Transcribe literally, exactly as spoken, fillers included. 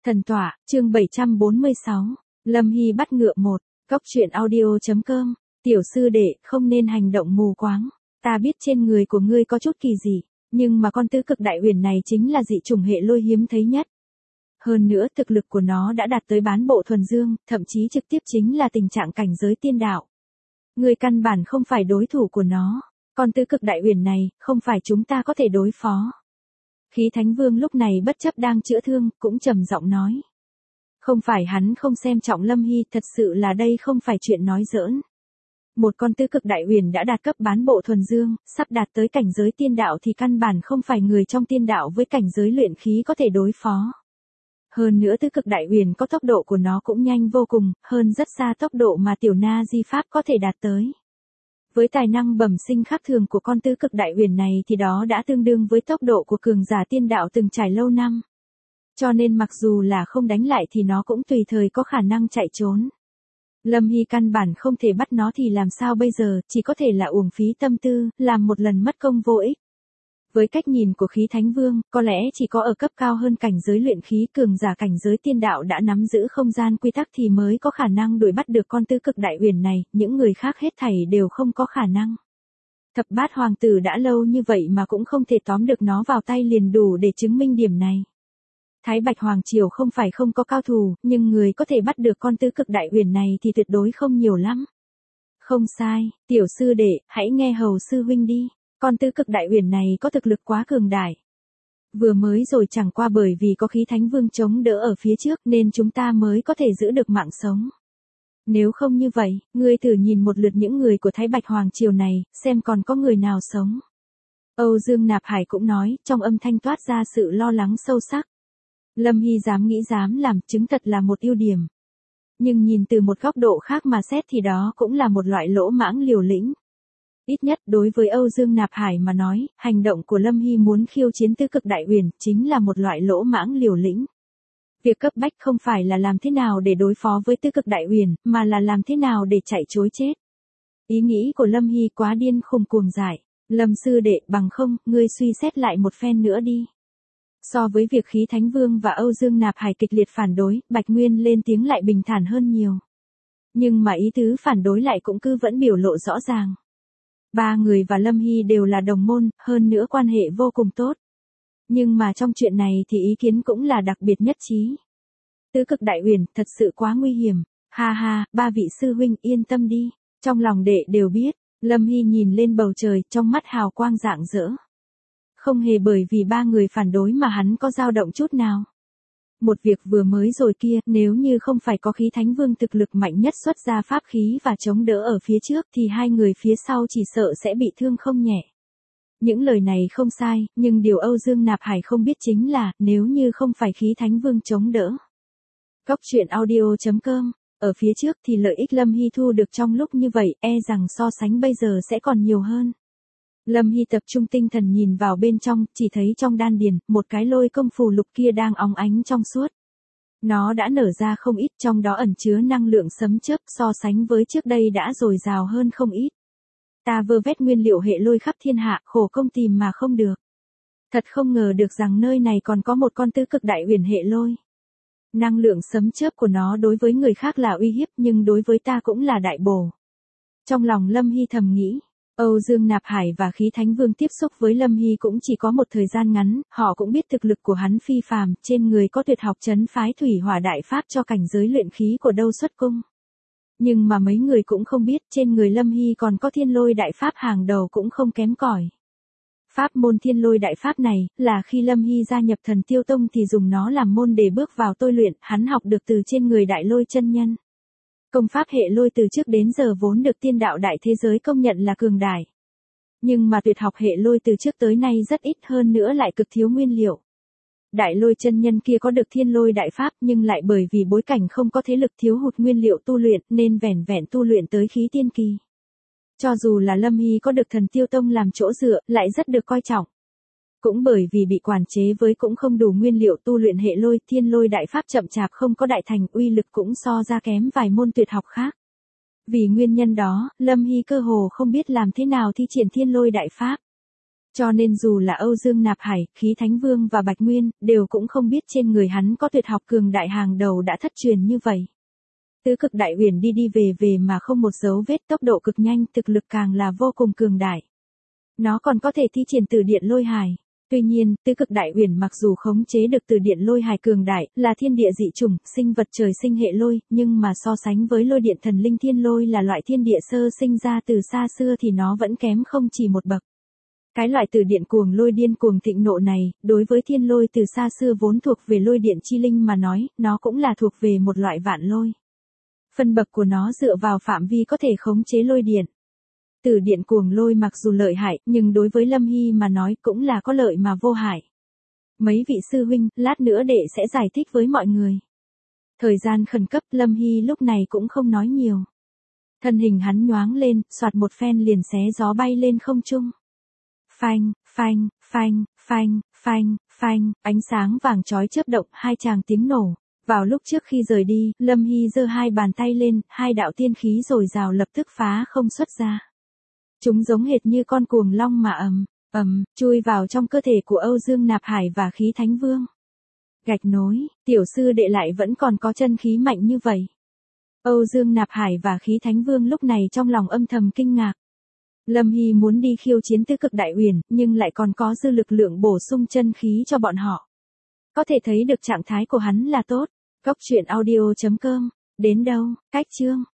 Thần tọa, chương bảy trăm bốn mươi sáu, Lâm Hy bắt ngựa một, Cóc truyện audio.com, tiểu sư đệ, không nên hành động mù quáng, ta biết trên người của ngươi có chút kỳ dị, nhưng mà con tứ cực đại huyền này chính là dị chủng hệ lôi hiếm thấy nhất. Hơn nữa thực lực của nó đã đạt tới bán bộ thuần dương, thậm chí trực tiếp chính là tình trạng cảnh giới tiên đạo. Ngươi căn bản không phải đối thủ của nó, con tứ cực đại huyền này, không phải chúng ta có thể đối phó. Khí Thánh Vương lúc này bất chấp đang chữa thương, cũng trầm giọng nói. Không phải hắn không xem trọng Lâm Hy, thật sự là đây không phải chuyện nói giỡn. Một con tứ cực đại huyền đã đạt cấp bán bộ thuần dương, sắp đạt tới cảnh giới tiên đạo thì căn bản không phải người trong tiên đạo với cảnh giới luyện khí có thể đối phó. Hơn nữa tứ cực đại huyền có tốc độ của nó cũng nhanh vô cùng, hơn rất xa tốc độ mà tiểu na di pháp có thể đạt tới. Với tài năng bẩm sinh khác thường của con tứ cực đại huyền này thì đó đã tương đương với tốc độ của cường giả tiên đạo từng trải lâu năm. Cho nên mặc dù là không đánh lại thì nó cũng tùy thời có khả năng chạy trốn. Lâm Hy căn bản không thể bắt nó thì làm sao bây giờ, chỉ có thể là uổng phí tâm tư, làm một lần mất công vô ích. Với cách nhìn của Khí Thánh Vương, có lẽ chỉ có ở cấp cao hơn cảnh giới luyện khí cường giả cảnh giới tiên đạo đã nắm giữ không gian quy tắc thì mới có khả năng đuổi bắt được con tứ cực đại huyền này, những người khác hết thảy đều không có khả năng. Thập bát hoàng tử đã lâu như vậy mà cũng không thể tóm được nó vào tay liền đủ để chứng minh điểm này. Thái Bạch Hoàng Triều không phải không có cao thủ, nhưng người có thể bắt được con tứ cực đại huyền này thì tuyệt đối không nhiều lắm. Không sai, tiểu sư đệ, hãy nghe hầu sư huynh đi. Con tứ cực đại huyền này có thực lực quá cường đại. Vừa mới rồi chẳng qua bởi vì có Khí Thánh Vương chống đỡ ở phía trước nên chúng ta mới có thể giữ được mạng sống. Nếu không như vậy, ngươi thử nhìn một lượt những người của Thái Bạch Hoàng Triều này, xem còn có người nào sống. Âu Dương Nạp Hải cũng nói, trong âm thanh toát ra sự lo lắng sâu sắc. Lâm Hy dám nghĩ dám làm, chứng thật là một ưu điểm. Nhưng nhìn từ một góc độ khác mà xét thì đó cũng là một loại lỗ mãng liều lĩnh. Ít nhất đối với Âu Dương Nạp Hải mà nói, hành động của Lâm Hy muốn khiêu chiến tứ cực đại huyền chính là một loại lỗ mãng liều lĩnh. Việc cấp bách không phải là làm thế nào để đối phó với tứ cực đại huyền, mà là làm thế nào để chạy trối chết. Ý nghĩ của Lâm Hy quá điên khùng cuồng dại. Lâm sư đệ, bằng không, ngươi suy xét lại một phen nữa đi. So với việc Khí Thánh Vương và Âu Dương Nạp Hải kịch liệt phản đối, Bạch Nguyên lên tiếng lại bình thản hơn nhiều. Nhưng mà ý tứ phản đối lại cũng cứ vẫn biểu lộ rõ ràng. Ba người và Lâm Hy đều là đồng môn, hơn nữa quan hệ vô cùng tốt. Nhưng mà trong chuyện này thì ý kiến cũng là đặc biệt nhất trí. Tứ cực đại huyền, thật sự quá nguy hiểm. Ha ha, ba vị sư huynh yên tâm đi. Trong lòng đệ đều biết, Lâm Hy nhìn lên bầu trời, trong mắt hào quang rạng rỡ. Không hề bởi vì ba người phản đối mà hắn có dao động chút nào. Một việc vừa mới rồi kia, nếu như không phải có Khí Thánh Vương thực lực mạnh nhất xuất ra pháp khí và chống đỡ ở phía trước thì hai người phía sau chỉ sợ sẽ bị thương không nhẹ. Những lời này không sai, nhưng điều Âu Dương Nạp Hải không biết chính là, nếu như không phải Khí Thánh Vương chống đỡ. Cóc truyện audio.com, ở phía trước thì lợi ích Lâm Hy thu được trong lúc như vậy, e rằng so sánh bây giờ sẽ còn nhiều hơn. Lâm Hy tập trung tinh thần nhìn vào bên trong, chỉ thấy trong đan điền, một cái lôi công phù lục kia đang óng ánh trong suốt. Nó đã nở ra không ít, trong đó ẩn chứa năng lượng sấm chớp, so sánh với trước đây đã dồi dào hơn không ít. Ta vơ vét nguyên liệu hệ lôi khắp thiên hạ, khổ công tìm mà không được. Thật không ngờ được rằng nơi này còn có một con tứ cực đại huyền hệ lôi. Năng lượng sấm chớp của nó đối với người khác là uy hiếp nhưng đối với ta cũng là đại bổ. Trong lòng Lâm Hy thầm nghĩ. Âu Dương Nạp Hải và Khí Thánh Vương tiếp xúc với Lâm Hy cũng chỉ có một thời gian ngắn, họ cũng biết thực lực của hắn phi phàm, trên người có tuyệt học trấn phái thủy hỏa đại pháp cho cảnh giới luyện khí của Đâu Xuất Cung. Nhưng mà mấy người cũng không biết trên người Lâm Hy còn có thiên lôi đại pháp hàng đầu cũng không kém cỏi. Pháp môn thiên lôi đại pháp này, là khi Lâm Hy gia nhập Thần Tiêu Tông thì dùng nó làm môn để bước vào tôi luyện, hắn học được từ trên người đại lôi chân nhân. Công pháp hệ lôi từ trước đến giờ vốn được tiên đạo đại thế giới công nhận là cường đại. Nhưng mà tuyệt học hệ lôi từ trước tới nay rất ít, hơn nữa lại cực thiếu nguyên liệu. Đại lôi chân nhân kia có được thiên lôi đại pháp nhưng lại bởi vì bối cảnh không có thế lực thiếu hụt nguyên liệu tu luyện nên vẻn vẹn tu luyện tới khí tiên kỳ. Cho dù là Lâm Hy có được Thần Tiêu Tông làm chỗ dựa, lại rất được coi trọng. Cũng bởi vì bị quản chế với cũng không đủ nguyên liệu tu luyện hệ lôi, thiên lôi đại pháp chậm chạp không có đại thành, uy lực cũng so ra kém vài môn tuyệt học khác. Vì nguyên nhân đó, Lâm Hy cơ hồ không biết làm thế nào thi triển thiên lôi đại pháp. Cho nên dù là Âu Dương Nạp Hải, Khí Thánh Vương và Bạch Nguyên, đều cũng không biết trên người hắn có tuyệt học cường đại hàng đầu đã thất truyền như vậy. Tứ cực đại uyển đi đi về về mà không một dấu vết, tốc độ cực nhanh, thực lực càng là vô cùng cường đại. Nó còn có thể thi triển từ điện lôi hài. Tuy nhiên, tứ cực đại uyển mặc dù khống chế được từ điện lôi hài cường đại, là thiên địa dị chủng, sinh vật trời sinh hệ lôi, nhưng mà so sánh với lôi điện thần linh thiên lôi là loại thiên địa sơ sinh ra từ xa xưa thì nó vẫn kém không chỉ một bậc. Cái loại từ điện cuồng lôi điên cuồng thịnh nộ này, đối với thiên lôi từ xa xưa vốn thuộc về lôi điện chi linh mà nói, nó cũng là thuộc về một loại vạn lôi. Phân bậc của nó dựa vào phạm vi có thể khống chế lôi điện. Từ điện cuồng lôi mặc dù lợi hại, nhưng đối với Lâm Hy mà nói cũng là có lợi mà vô hại. Mấy vị sư huynh, lát nữa đệ sẽ giải thích với mọi người. Thời gian khẩn cấp, Lâm Hy lúc này cũng không nói nhiều. Thân hình hắn nhoáng lên, soạt một phen liền xé gió bay lên không trung. Phanh, phanh, phanh, phanh, phanh, phanh, ánh sáng vàng chói chớp động, hai tràng tiếng nổ. Vào lúc trước khi rời đi, Lâm Hy giơ hai bàn tay lên, hai đạo tiên khí dồi dào lập tức phá không xuất ra. Chúng giống hệt như con cuồng long mà ầm, ầm, chui vào trong cơ thể của Âu Dương Nạp Hải và Khí Thánh Vương. Gạch nối, tiểu sư đệ lại vẫn còn có chân khí mạnh như vậy. Âu Dương Nạp Hải và Khí Thánh Vương lúc này trong lòng âm thầm kinh ngạc. Lâm Hy muốn đi khiêu chiến tứ cực đại uyển, nhưng lại còn có dư lực lượng bổ sung chân khí cho bọn họ. Có thể thấy được trạng thái của hắn là tốt. Góc truyện audio chấm com. Đến đâu, cách chương.